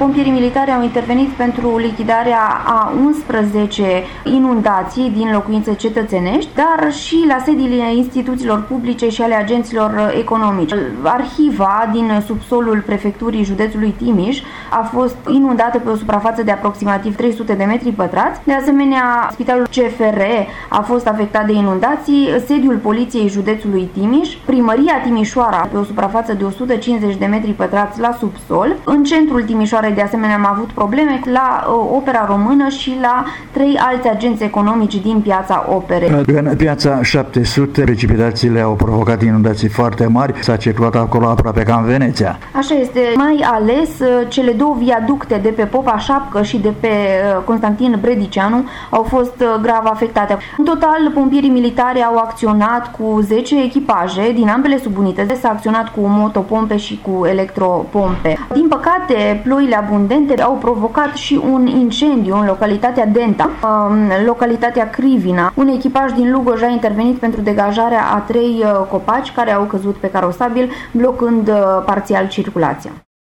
Pompierii militari au intervenit pentru lichidarea a 11 inundații din locuințe cetățenești, dar și la sediile instituțiilor publice și ale agenților economici. Arhiva din subsolul prefecturii județului Timiș a fost inundată pe o suprafață de aproximativ 300 de metri pătrați. De asemenea, spitalul CFR a fost afectat de inundații, sediul poliției județului Timiș, primăria Timișoara pe o suprafață de 150 de metri pătrați la subsol. În centrul Timișoarei, de asemenea, am avut probleme la Opera Română și la 3 alți agenți economici din piața Operei. În piața 700, precipitațiile au provocat inundații foarte mari. S-a circulat acolo aproape ca în Veneția. Așa este. Mai ales cele două viaducte de pe Popa Șapcă și de pe Constantin Bredicianu au fost grav afectate. În total, pompierii militari au acționat cu 10 echipaje din ambele subunități. S-a acționat cu motopompe și cu electropompe. Din păcate, ploile abundente au provocat și un incendiu în localitatea Denta, localitatea Crivina. Un echipaj din Lugoj a intervenit pentru degajarea a 3 copaci care au căzut pe carosabil, blocând parțial circulația.